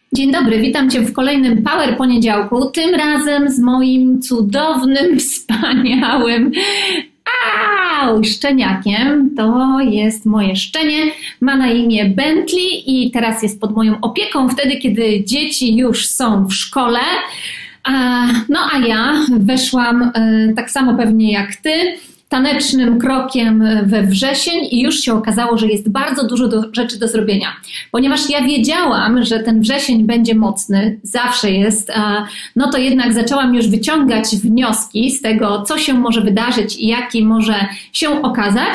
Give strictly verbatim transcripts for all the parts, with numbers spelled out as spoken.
Dzień dobry, witam Cię w kolejnym Power Poniedziałku, tym razem z moim cudownym, wspaniałym au, szczeniakiem. To jest moje szczenie, ma na imię Bentley i teraz jest pod moją opieką wtedy, kiedy dzieci już są w szkole. No a ja weszłam tak samo pewnie jak Ty, tanecznym krokiem we wrzesień i już się okazało, że jest bardzo dużo do, rzeczy do zrobienia. Ponieważ ja wiedziałam, że ten wrzesień będzie mocny, zawsze jest, no to jednak zaczęłam już wyciągać wnioski z tego, co się może wydarzyć i jaki może się okazać.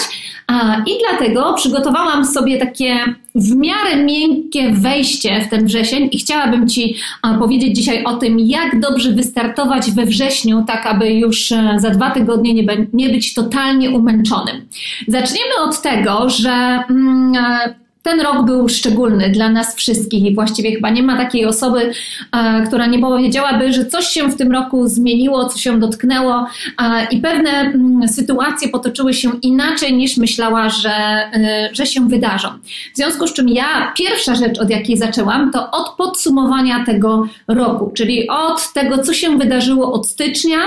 I dlatego przygotowałam sobie takie w miarę miękkie wejście w ten wrzesień i chciałabym Ci powiedzieć dzisiaj o tym, jak dobrze wystartować we wrześniu, tak aby już za dwa tygodnie nie, be- nie być totalnie umęczonym. Zaczniemy od tego, że mm, ten rok był szczególny dla nas wszystkich i właściwie chyba nie ma takiej osoby, e, która nie powiedziałaby, że coś się w tym roku zmieniło, co się dotknęło e, i pewne m, sytuacje potoczyły się inaczej niż myślała, że, e, że się wydarzą. W związku z czym ja, pierwsza rzecz, od jakiej zaczęłam, to od podsumowania tego roku, czyli od tego, co się wydarzyło od stycznia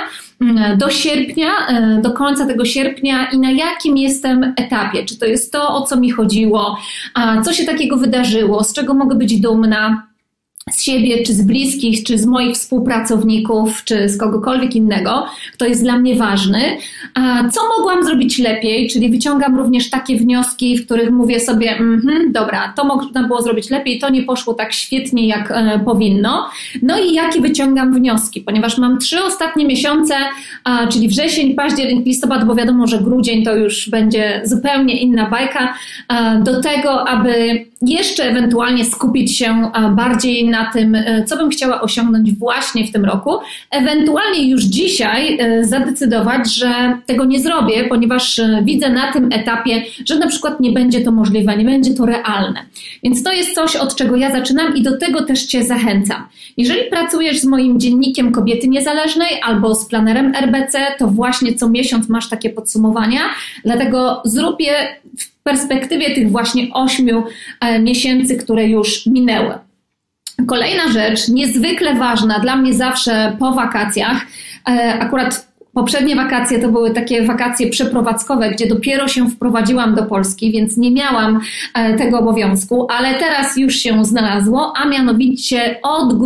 do sierpnia, do końca tego sierpnia i na jakim jestem etapie. Czy to jest to, o co mi chodziło, a co się takiego wydarzyło, z czego mogę być dumna, z siebie, czy z bliskich, czy z moich współpracowników, czy z kogokolwiek innego, kto jest dla mnie ważny. A co mogłam zrobić lepiej, czyli wyciągam również takie wnioski, w których mówię sobie, mm-hmm, dobra, to można było zrobić lepiej, to nie poszło tak świetnie, jak e, powinno. No i jakie wyciągam wnioski, ponieważ mam trzy ostatnie miesiące, a, czyli wrzesień, październik, listopad, bo wiadomo, że grudzień to już będzie zupełnie inna bajka, a, do tego, aby jeszcze ewentualnie skupić się bardziej na tym, co bym chciała osiągnąć właśnie w tym roku. Ewentualnie już dzisiaj zadecydować, że tego nie zrobię, ponieważ widzę na tym etapie, że na przykład nie będzie to możliwe, nie będzie to realne. Więc to jest coś, od czego ja zaczynam i do tego też Cię zachęcam. Jeżeli pracujesz z moim dziennikiem Kobiety Niezależnej albo z planerem R B C, to właśnie co miesiąc masz takie podsumowania, dlatego zrób je w perspektywie tych właśnie ośmiu miesięcy, które już minęły. Kolejna rzecz, niezwykle ważna dla mnie zawsze po wakacjach, akurat poprzednie wakacje to były takie wakacje przeprowadzkowe, gdzie dopiero się wprowadziłam do Polski, więc nie miałam tego obowiązku, ale teraz już się znalazło, a mianowicie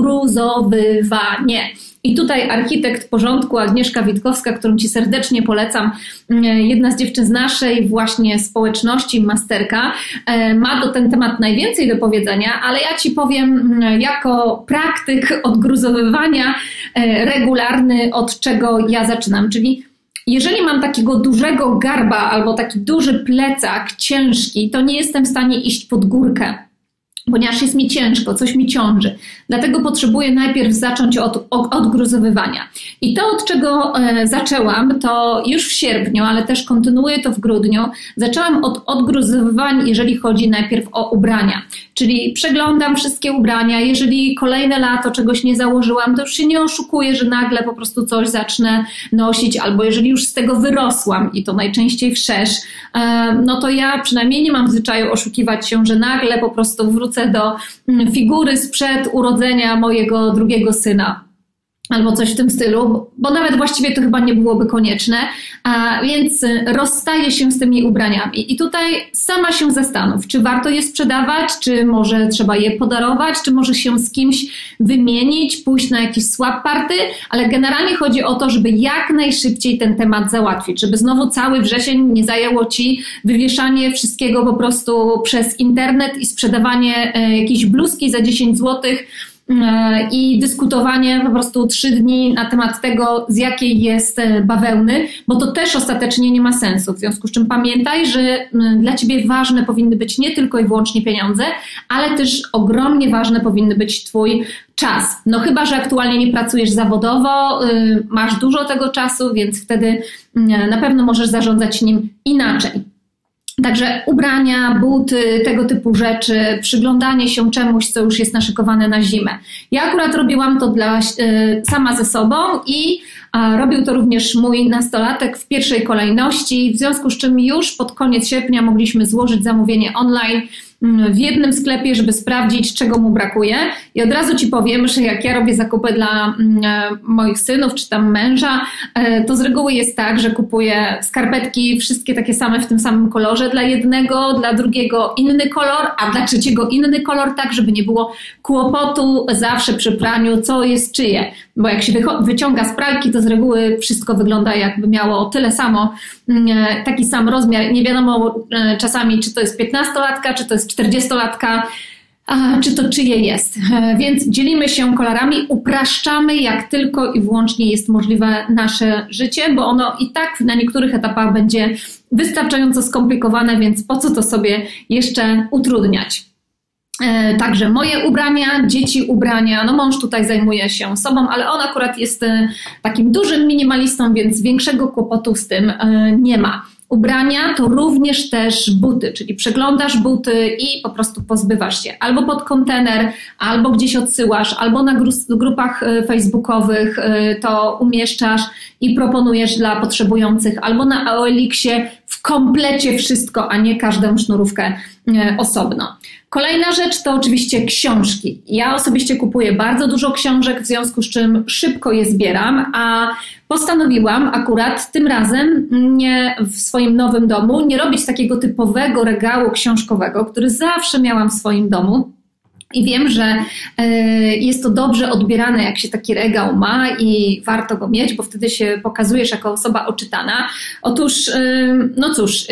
odgruzowywanie. I tutaj architekt porządku Agnieszka Witkowska, którą Ci serdecznie polecam, jedna z dziewczyn z naszej właśnie społeczności, masterka, ma do ten temat najwięcej do powiedzenia, ale ja Ci powiem jako praktyk odgruzowywania regularny, od czego ja zaczynam, czyli jeżeli mam takiego dużego garba albo taki duży plecak ciężki, to nie jestem w stanie iść pod górkę, ponieważ jest mi ciężko, coś mi ciąży. Dlatego potrzebuję najpierw zacząć od odgruzowywania. I to, od czego e, zaczęłam, to już w sierpniu, ale też kontynuuję to w grudniu, zaczęłam od odgruzowywań, jeżeli chodzi najpierw o ubrania. Czyli przeglądam wszystkie ubrania, jeżeli kolejne lato czegoś nie założyłam, to już się nie oszukuję, że nagle po prostu coś zacznę nosić, albo jeżeli już z tego wyrosłam i to najczęściej wszerz, e, no to ja przynajmniej nie mam w zwyczaju oszukiwać się, że nagle po prostu wrócę do figury sprzed urodzenia mojego drugiego syna albo coś w tym stylu, bo nawet właściwie to chyba nie byłoby konieczne, a więc rozstaję się z tymi ubraniami i tutaj sama się zastanów, czy warto je sprzedawać, czy może trzeba je podarować, czy może się z kimś wymienić, pójść na jakiś swap party, ale generalnie chodzi o to, żeby jak najszybciej ten temat załatwić, żeby znowu cały wrzesień nie zajęło Ci wywieszanie wszystkiego po prostu przez internet i sprzedawanie jakiejś bluzki za dziesięć złotych, i dyskutowanie po prostu trzy dni na temat tego, z jakiej jest bawełny, bo to też ostatecznie nie ma sensu. W związku z czym pamiętaj, że dla Ciebie ważne powinny być nie tylko i wyłącznie pieniądze, ale też ogromnie ważne powinny być Twój czas. No chyba, że aktualnie nie pracujesz zawodowo, masz dużo tego czasu, więc wtedy na pewno możesz zarządzać nim inaczej. Także ubrania, buty, tego typu rzeczy, przyglądanie się czemuś, co już jest naszykowane na zimę. Ja akurat robiłam to dla, sama ze sobą i robił to również mój nastolatek w pierwszej kolejności, w związku z czym już pod koniec sierpnia mogliśmy złożyć zamówienie online w jednym sklepie, żeby sprawdzić, czego mu brakuje. I od razu Ci powiem, że jak ja robię zakupy dla moich synów czy tam męża, to z reguły jest tak, że kupuję skarpetki wszystkie takie same w tym samym kolorze, dla jednego, dla drugiego inny kolor, a dla trzeciego inny kolor, tak żeby nie było kłopotu zawsze przy praniu, co jest czyje. Bo jak się wyciąga z pralki, to z reguły wszystko wygląda jakby miało tyle samo, taki sam rozmiar. Nie wiadomo czasami, czy to jest piętnastolatka, czy to jest czterdziestolatka, a, czy to czyje jest. Więc dzielimy się kolorami, upraszczamy jak tylko i wyłącznie jest możliwe nasze życie, bo ono i tak na niektórych etapach będzie wystarczająco skomplikowane, więc po co to sobie jeszcze utrudniać. Także moje ubrania, dzieci ubrania, no mąż tutaj zajmuje się sobą, ale on akurat jest takim dużym minimalistą, więc większego kłopotu z tym nie ma. Ubrania to również też buty, czyli przeglądasz buty i po prostu pozbywasz się albo pod kontener, albo gdzieś odsyłasz, albo na grupach facebookowych to umieszczasz i proponujesz dla potrzebujących, albo na O L X-ie w komplecie wszystko, a nie każdą sznurówkę osobno. Kolejna rzecz to oczywiście książki. Ja osobiście kupuję bardzo dużo książek, w związku z czym szybko je zbieram, a postanowiłam akurat tym razem nie w swoim nowym domu nie robić takiego typowego regału książkowego, który zawsze miałam w swoim domu. I wiem, że jest to dobrze odbierane, jak się taki regał ma i warto go mieć, bo wtedy się pokazujesz jako osoba oczytana. Otóż, no cóż,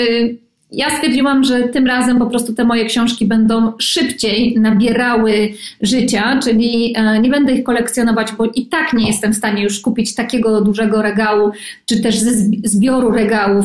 ja stwierdziłam, że tym razem po prostu te moje książki będą szybciej nabierały życia, czyli nie będę ich kolekcjonować, bo i tak nie jestem w stanie już kupić takiego dużego regału, czy też ze zbioru regałów,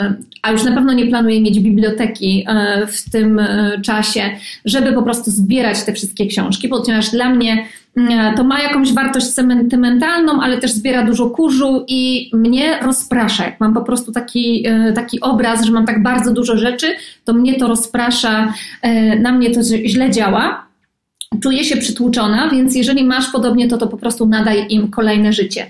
a już na pewno nie planuję mieć biblioteki w tym czasie, żeby po prostu zbierać te wszystkie książki, ponieważ dla mnie to ma jakąś wartość sentymentalną, ale też zbiera dużo kurzu i mnie rozprasza. Jak mam po prostu taki, taki obraz, że mam tak bardzo dużo rzeczy, to mnie to rozprasza, na mnie to źle działa. Czuję się przytłuczona, więc jeżeli masz podobnie, to to po prostu nadaj im kolejne życie.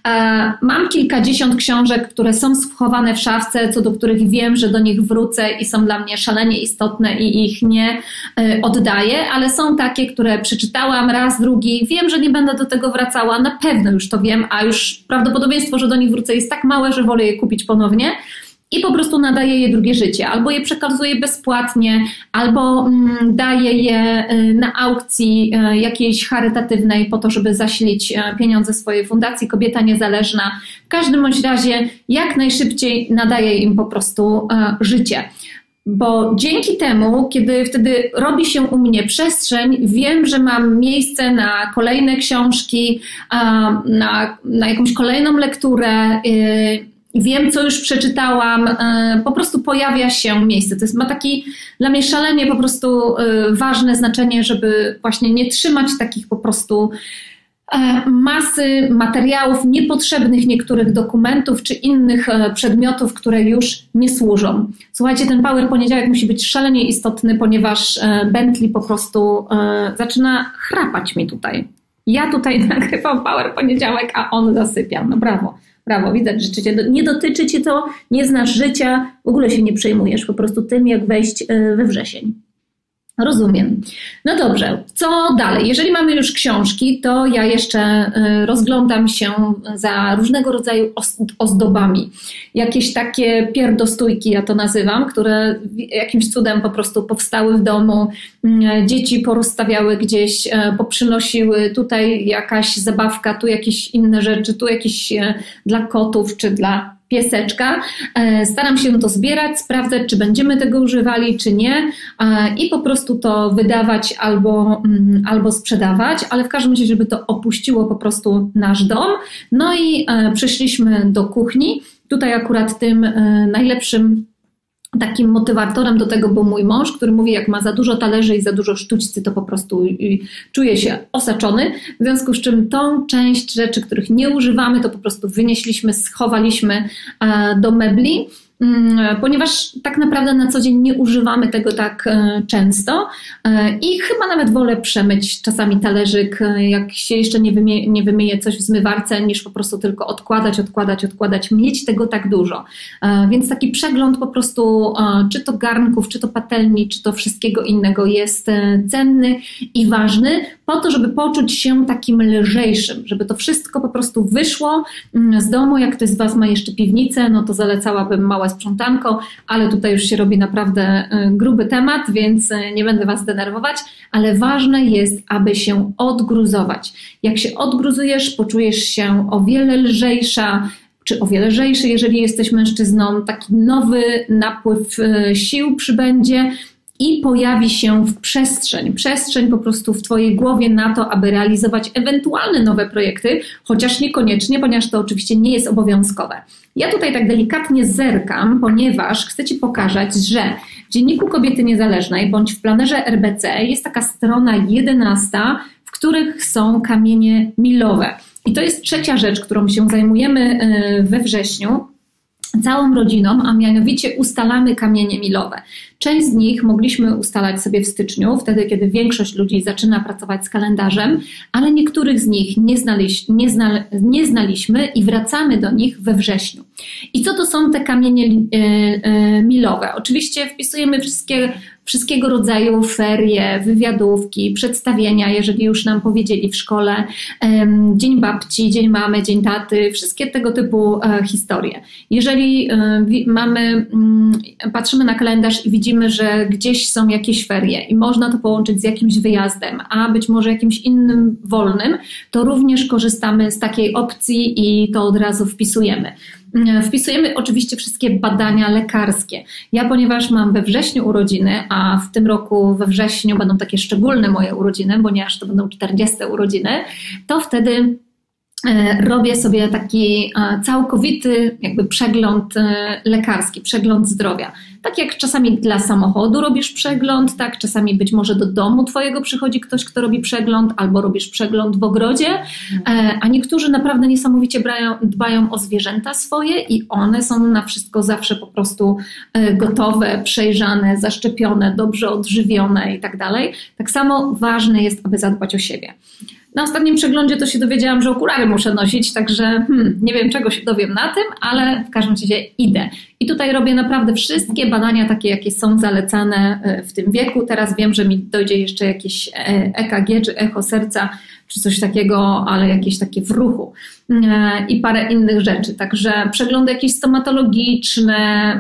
Mam kilkadziesiąt książek, które są schowane w szafce, co do których wiem, że do nich wrócę i są dla mnie szalenie istotne i ich nie oddaję, ale są takie, które przeczytałam raz, drugi, wiem, że nie będę do tego wracała, na pewno już to wiem, a już prawdopodobieństwo, że do nich wrócę jest tak małe, że wolę je kupić ponownie. I po prostu nadaję je drugie życie. Albo je przekazuję bezpłatnie, albo daję je na aukcji jakiejś charytatywnej po to, żeby zasilić pieniądze swojej fundacji Kobieta Niezależna. W każdym bądź razie jak najszybciej nadaję im po prostu życie. Bo dzięki temu, kiedy wtedy robi się u mnie przestrzeń, wiem, że mam miejsce na kolejne książki, na, na jakąś kolejną lekturę, wiem, co już przeczytałam, po prostu pojawia się miejsce. To jest, ma taki dla mnie szalenie po prostu ważne znaczenie, żeby właśnie nie trzymać takich po prostu masy materiałów niepotrzebnych, niektórych dokumentów czy innych przedmiotów, które już nie służą. Słuchajcie, ten Power Poniedziałek musi być szalenie istotny, ponieważ Bentley po prostu zaczyna chrapać mi tutaj. Ja tutaj nagrywam Power Poniedziałek, a on zasypia. No brawo. Brawo, widać, że cię nie dotyczy cię to, nie znasz życia, w ogóle się nie przejmujesz po prostu tym, jak wejść we wrzesień. Rozumiem. No dobrze, co dalej? Jeżeli mamy już książki, to ja jeszcze rozglądam się za różnego rodzaju ozdobami. Jakieś takie pierdostójki, ja to nazywam, które jakimś cudem po prostu powstały w domu. Dzieci porozstawiały gdzieś, poprzynosiły tutaj jakaś zabawka, tu jakieś inne rzeczy, tu jakieś dla kotów czy dla pieseczka. Staram się to zbierać, sprawdzać, czy będziemy tego używali, czy nie i po prostu to wydawać albo, albo sprzedawać, ale w każdym razie, żeby to opuściło po prostu nasz dom. No i przeszliśmy do kuchni. Tutaj akurat tym najlepszym takim motywatorem do tego był mój mąż, który mówi, jak ma za dużo talerzy i za dużo sztućcy, to po prostu czuje się osaczony, w związku z czym tą część rzeczy, których nie używamy, to po prostu wynieśliśmy, schowaliśmy do mebli. ponieważ tak naprawdę na co dzień nie używamy tego tak często i chyba nawet wolę przemyć czasami talerzyk, jak się jeszcze nie wymyje, nie wymyje coś w zmywarce, niż po prostu tylko odkładać, odkładać, odkładać, mieć tego tak dużo. Więc taki przegląd po prostu, czy to garnków, czy to patelni, czy to wszystkiego innego jest cenny i ważny po to, żeby poczuć się takim lżejszym, żeby to wszystko po prostu wyszło z domu. Jak ktoś z Was ma jeszcze piwnicę, no to zalecałabym małe sprzątanko, ale tutaj już się robi naprawdę gruby temat, więc nie będę Was denerwować, ale ważne jest, aby się odgruzować. Jak się odgruzujesz, poczujesz się o wiele lżejsza, czy o wiele lżejszy, jeżeli jesteś mężczyzną, taki nowy napływ sił przybędzie i pojawi się w przestrzeń, przestrzeń po prostu w Twojej głowie na to, aby realizować ewentualne nowe projekty, chociaż niekoniecznie, ponieważ to oczywiście nie jest obowiązkowe. Ja tutaj tak delikatnie zerkam, ponieważ chcę Ci pokazać, że w Dzienniku Kobiety Niezależnej bądź w planerze R B C jest taka strona jedenasta, w których są kamienie milowe. I to jest trzecia rzecz, którą się zajmujemy we wrześniu całą rodziną, a mianowicie ustalamy kamienie milowe. Część z nich mogliśmy ustalać sobie w styczniu, wtedy kiedy większość ludzi zaczyna pracować z kalendarzem, ale niektórych z nich nie, znaleźli, nie, znale, nie znaliśmy i wracamy do nich we wrześniu. I co to są te kamienie milowe? Oczywiście wpisujemy wszystkie wszystkiego rodzaju ferie, wywiadówki, przedstawienia, jeżeli już nam powiedzieli w szkole, dzień babci, dzień mamy, dzień taty, wszystkie tego typu historie. Jeżeli mamy, patrzymy na kalendarz i widzimy, że gdzieś są jakieś ferie i można to połączyć z jakimś wyjazdem, a być może jakimś innym wolnym, to również korzystamy z takiej opcji i to od razu wpisujemy. Wpisujemy oczywiście wszystkie badania lekarskie. Ja, ponieważ mam we wrześniu urodziny, a w tym roku we wrześniu będą takie szczególne moje urodziny, ponieważ to będą czterdzieste urodziny, to wtedy robię sobie taki całkowity jakby przegląd lekarski, przegląd zdrowia. Tak jak czasami dla samochodu robisz przegląd, tak czasami być może do domu Twojego przychodzi ktoś, kto robi przegląd, albo robisz przegląd w ogrodzie, a niektórzy naprawdę niesamowicie dbają o zwierzęta swoje i one są na wszystko zawsze po prostu gotowe, przejrzane, zaszczepione, dobrze odżywione i tak dalej. Tak samo ważne jest, aby zadbać o siebie. Na ostatnim przeglądzie to się dowiedziałam, że okulary muszę nosić, także hmm, nie wiem, czego się dowiem na tym, ale w każdym razie idę. I tutaj robię naprawdę wszystkie badania takie, jakie są zalecane w tym wieku. Teraz wiem, że mi dojdzie jeszcze jakieś E K G czy echo serca, czy coś takiego, ale jakieś takie w ruchu i parę innych rzeczy. Także przeglądy jakieś stomatologiczne,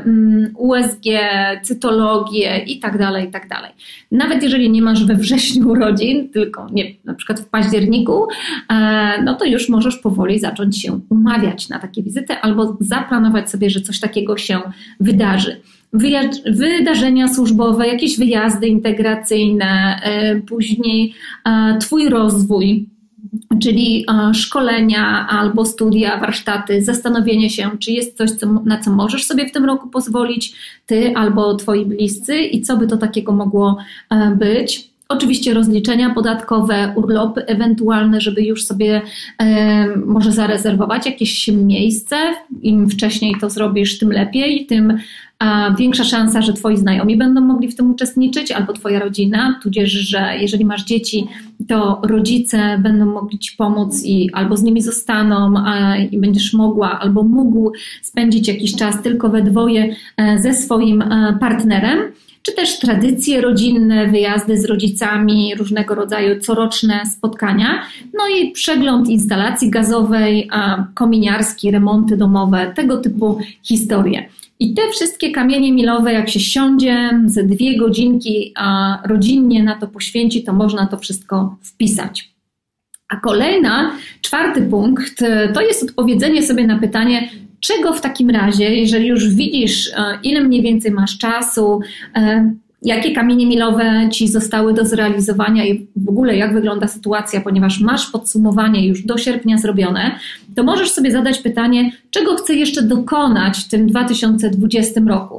U S G, cytologię i tak dalej, i tak dalej. Nawet jeżeli nie masz we wrześniu urodzin, tylko nie, na przykład w październiku, no to już możesz powoli zacząć się umawiać na takie wizyty albo zaplanować sobie, że coś takiego się wydarzy. Wydarzenia służbowe, jakieś wyjazdy integracyjne, później Twój rozwój, czyli szkolenia albo studia, warsztaty, zastanowienie się, czy jest coś, co, na co możesz sobie w tym roku pozwolić, Ty albo Twoi bliscy i co by to takiego mogło być. Oczywiście rozliczenia podatkowe, urlopy ewentualne, żeby już sobie e, może zarezerwować jakieś miejsce. Im wcześniej to zrobisz, tym lepiej, tym a, większa szansa, że Twoi znajomi będą mogli w tym uczestniczyć, albo Twoja rodzina, tudzież, że jeżeli masz dzieci, to rodzice będą mogli Ci pomóc i albo z nimi zostaną a, i będziesz mogła albo mógł spędzić jakiś czas tylko we dwoje e, ze swoim e, partnerem. Czy też tradycje rodzinne, wyjazdy z rodzicami, różnego rodzaju coroczne spotkania, no i przegląd instalacji gazowej, kominiarski, remonty domowe, tego typu historie. I te wszystkie kamienie milowe, jak się siądzie, ze dwie godzinki a rodzinnie na to poświęci, to można to wszystko wpisać. A kolejna, czwarty punkt, to jest odpowiedzenie sobie na pytanie, czego w takim razie, jeżeli już widzisz, ile mniej więcej masz czasu, jakie kamienie milowe Ci zostały do zrealizowania i w ogóle jak wygląda sytuacja, ponieważ masz podsumowanie już do sierpnia zrobione, to możesz sobie zadać pytanie, czego chcę jeszcze dokonać w tym dwa tysiące dwudziestym roku.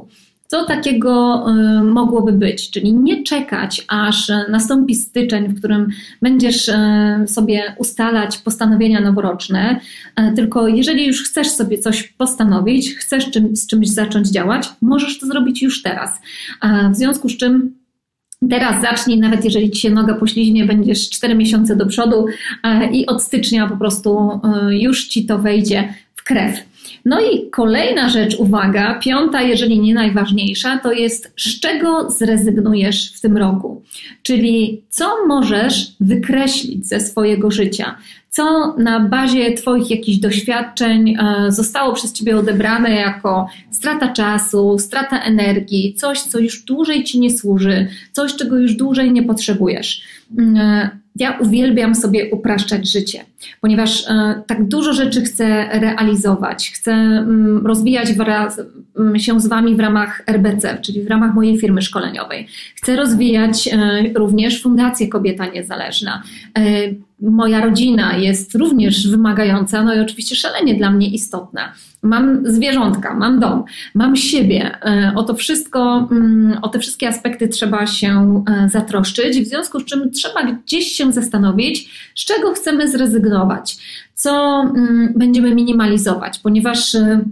Co takiego mogłoby być? Czyli nie czekać, aż nastąpi styczeń, w którym będziesz sobie ustalać postanowienia noworoczne, tylko jeżeli już chcesz sobie coś postanowić, chcesz czym, z czymś zacząć działać, możesz to zrobić już teraz. W związku z czym teraz zacznij, nawet jeżeli Ci się noga pośliźnie, będziesz cztery miesiące do przodu i od stycznia po prostu już Ci to wejdzie w krew. No i kolejna rzecz, uwaga, piąta, jeżeli nie najważniejsza, to jest z czego zrezygnujesz w tym roku. Czyli co możesz wykreślić ze swojego życia, co na bazie Twoich jakichś doświadczeń zostało przez Ciebie odebrane jako strata czasu, strata energii, coś, co już dłużej Ci nie służy, coś, czego już dłużej nie potrzebujesz. Ja uwielbiam sobie upraszczać życie, ponieważ tak dużo rzeczy chcę realizować, chcę rozwijać wraz, się z Wami w ramach R B C, czyli w ramach mojej firmy szkoleniowej. Chcę rozwijać również Fundację Kobieta Niezależna. Moja rodzina jest również wymagająca, no i oczywiście szalenie dla mnie istotna. Mam zwierzątka, mam dom, mam siebie. O to wszystko, o te wszystkie aspekty trzeba się zatroszczyć, w związku z czym trzeba gdzieś się zastanowić, z czego chcemy zrezygnować, co będziemy minimalizować, ponieważ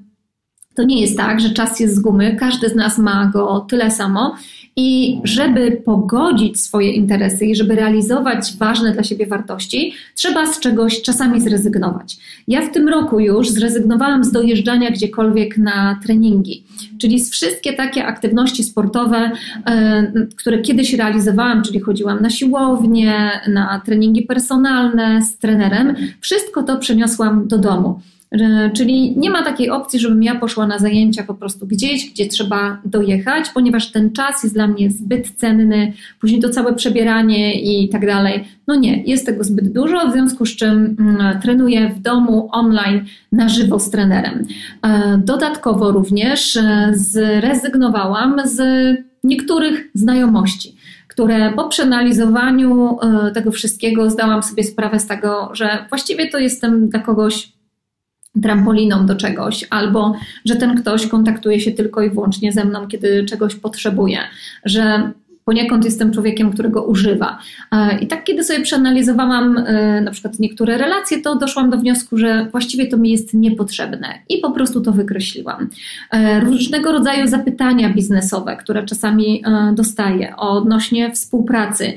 to nie jest tak, że czas jest z gumy, każdy z nas ma go tyle samo i żeby pogodzić swoje interesy i żeby realizować ważne dla siebie wartości, trzeba z czegoś czasami zrezygnować. Ja w tym roku już zrezygnowałam z dojeżdżania gdziekolwiek na treningi, czyli z wszystkie takie aktywności sportowe, które kiedyś realizowałam, czyli chodziłam na siłownię, na treningi personalne z trenerem, wszystko to przeniosłam do domu. Czyli nie ma takiej opcji, żebym ja poszła na zajęcia po prostu gdzieś, gdzie trzeba dojechać, ponieważ ten czas jest dla mnie zbyt cenny, później to całe przebieranie i tak dalej. No nie, jest tego zbyt dużo, w związku z czym trenuję w domu online na żywo z trenerem. Dodatkowo również zrezygnowałam z niektórych znajomości, które po przeanalizowaniu tego wszystkiego zdałam sobie sprawę z tego, że właściwie to jestem dla kogoś trampoliną do czegoś, albo że ten ktoś kontaktuje się tylko i wyłącznie ze mną, kiedy czegoś potrzebuje, że poniekąd jestem człowiekiem, którego używa. I tak kiedy sobie przeanalizowałam na przykład niektóre relacje, to doszłam do wniosku, że właściwie to mi jest niepotrzebne i po prostu to wykreśliłam. Różnego rodzaju zapytania biznesowe, które czasami dostaję odnośnie współpracy,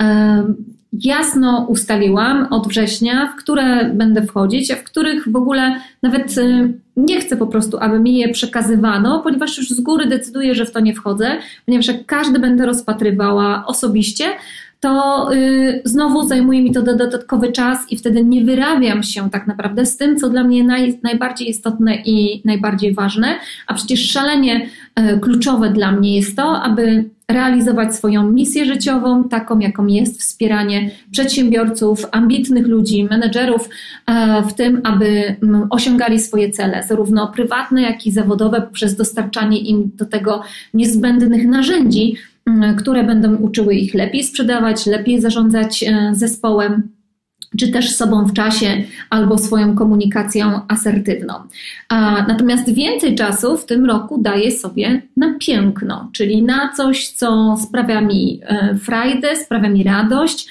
jasno ustaliłam od września, w które będę wchodzić, a w których w ogóle nawet nie chcę po prostu, aby mi je przekazywano, ponieważ już z góry decyduję, że w to nie wchodzę, ponieważ jak każdy będę rozpatrywała osobiście, to yy, znowu zajmuje mi to dodatkowy czas i wtedy nie wyrabiam się tak naprawdę z tym, co dla mnie naj, najbardziej istotne i najbardziej ważne, a przecież szalenie yy, kluczowe dla mnie jest to, aby realizować swoją misję życiową, taką jaką jest wspieranie przedsiębiorców, ambitnych ludzi, menedżerów w tym, aby osiągali swoje cele, zarówno prywatne, jak i zawodowe, poprzez dostarczanie im do tego niezbędnych narzędzi, które będą uczyły ich lepiej sprzedawać, lepiej zarządzać zespołem, czy też sobą w czasie, albo swoją komunikacją asertywną. A, natomiast więcej czasu w tym roku daję sobie na piękno, czyli na coś, co sprawia mi frajdę, sprawia mi radość.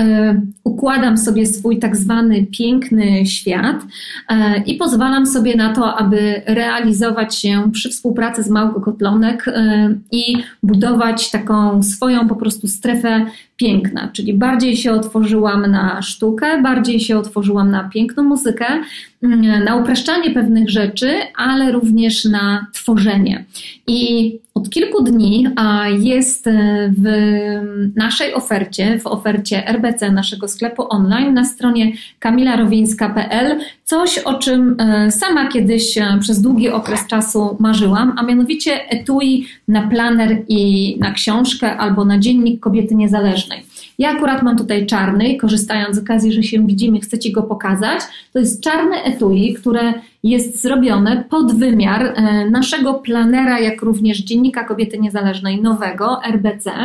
Układam sobie swój tak zwany piękny świat i pozwalam sobie na to, aby realizować się przy współpracy z Małgą Kotlonek i budować taką swoją po prostu strefę piękna, czyli bardziej się otworzyłam na sztukę, bardziej się otworzyłam na piękną muzykę, na upraszczanie pewnych rzeczy, ale również na tworzenie. I od kilku dni jest w naszej ofercie, w ofercie R B C, naszego sklepu online na stronie kamila rowińska kropka p l coś, o czym sama kiedyś przez długi okres czasu marzyłam, a mianowicie etui na planer i na książkę albo na dziennik Kobiety Niezależnej. Ja akurat mam tutaj czarny, korzystając z okazji, że się widzimy, chcę Ci go pokazać. To jest czarne etui, które jest zrobione pod wymiar naszego planera, jak również dziennika Kobiety Niezależnej nowego, R B C,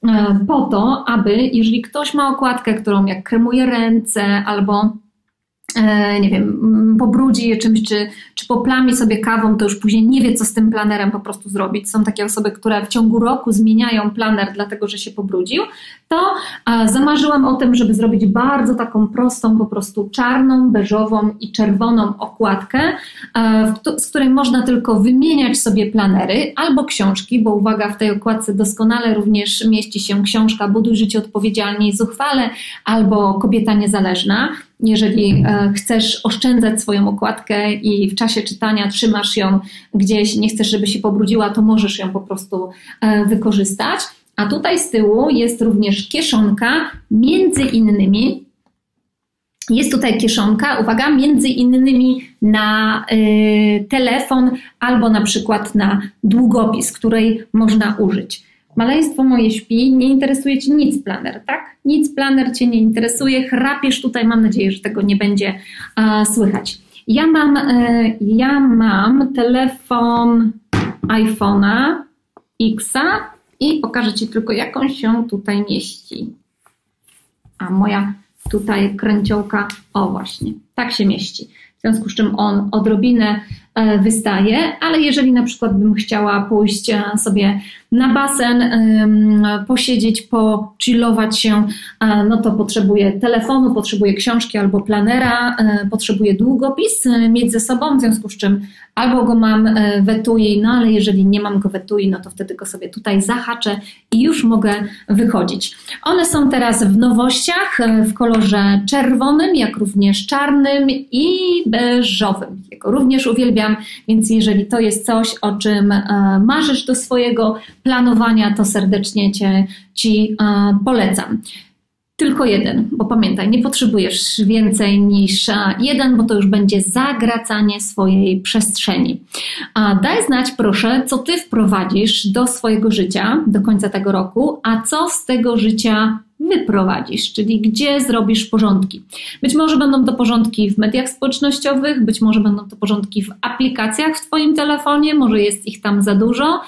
po to, aby jeżeli ktoś ma okładkę, którą jak kremuje ręce albo nie wiem, pobrudzi je czymś, czy, czy poplami sobie kawą, to już później nie wie, co z tym planerem po prostu zrobić. Są takie osoby, które w ciągu roku zmieniają planer, dlatego że się pobrudził. To zamarzyłam o tym, żeby zrobić bardzo taką prostą, po prostu czarną, beżową i czerwoną okładkę, z której można tylko wymieniać sobie planery albo książki, bo uwaga, w tej okładce doskonale również mieści się książka Buduj życie odpowiedzialnie i zuchwale albo Kobieta niezależna. Jeżeli chcesz oszczędzać swoją okładkę i w czasie czytania trzymasz ją gdzieś, nie chcesz, żeby się pobrudziła, to możesz ją po prostu wykorzystać. A tutaj z tyłu jest również kieszonka, między innymi, jest tutaj kieszonka, uwaga, między innymi na y, telefon albo na przykład na długopis, której można użyć. Maleństwo moje śpi, nie interesuje Cię nic planer, tak? Nic planer Cię nie interesuje, chrapiesz tutaj, mam nadzieję, że tego nie będzie a, słychać. Ja mam, y, ja mam telefon iPhone'a X-a i pokażę Ci tylko, jak on się tutaj mieści. A moja tutaj kręciołka, o właśnie, tak się mieści. W związku z czym on odrobinę wystaje, ale jeżeli na przykład bym chciała pójść sobie na basen, posiedzieć, pochillować się, no to potrzebuję telefonu, potrzebuję książki albo planera, potrzebuję długopis mieć ze sobą, w związku z czym albo go mam w etui, no ale jeżeli nie mam go w etui, no to wtedy go sobie tutaj zahaczę i już mogę wychodzić. One są teraz w nowościach, w kolorze czerwonym, jak również czarnym i beżowym. Jego również uwielbiam, więc jeżeli to jest coś, o czym marzysz do swojego planowania, to serdecznie Cię, Ci polecam. Tylko jeden, bo pamiętaj, nie potrzebujesz więcej niż jeden, bo to już będzie zagracanie swojej przestrzeni. A daj znać proszę, co Ty wprowadzisz do swojego życia do końca tego roku, a co z tego życia wyprowadzisz, czyli gdzie zrobisz porządki. Być może będą to porządki w mediach społecznościowych, być może będą to porządki w aplikacjach w Twoim telefonie, może jest ich tam za dużo,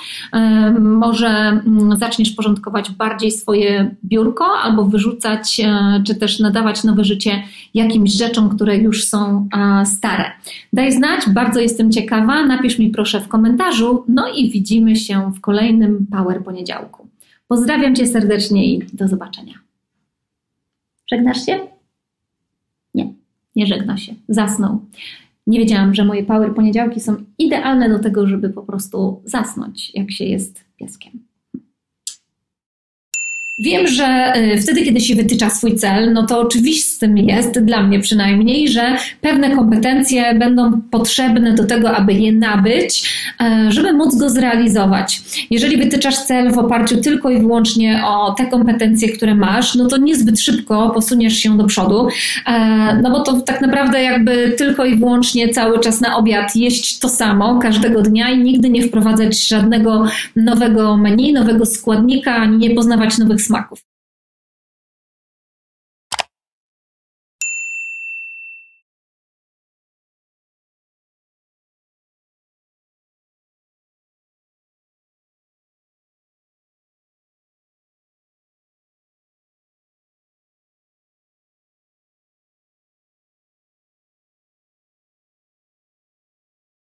może zaczniesz porządkować bardziej swoje biurko albo wyrzucać, czy też nadawać nowe życie jakimś rzeczom, które już są stare. Daj znać, bardzo jestem ciekawa, napisz mi proszę w komentarzu, no i widzimy się w kolejnym Power Poniedziałku. Pozdrawiam Cię serdecznie i do zobaczenia. Żegnasz się? Nie, nie żegna się. Zasnął. Nie wiedziałam, że moje Power Poniedziałki są idealne do tego, żeby po prostu zasnąć, jak się jest pieskiem. Wiem, że wtedy, kiedy się wytycza swój cel, no to oczywistym jest, dla mnie przynajmniej, że pewne kompetencje będą potrzebne do tego, aby je nabyć, żeby móc go zrealizować. Jeżeli wytyczasz cel w oparciu tylko i wyłącznie o te kompetencje, które masz, no to niezbyt szybko posuniesz się do przodu, no bo to tak naprawdę jakby tylko i wyłącznie cały czas na obiad jeść to samo każdego dnia i nigdy nie wprowadzać żadnego nowego menu, nowego składnika, ani nie poznawać nowych smaków.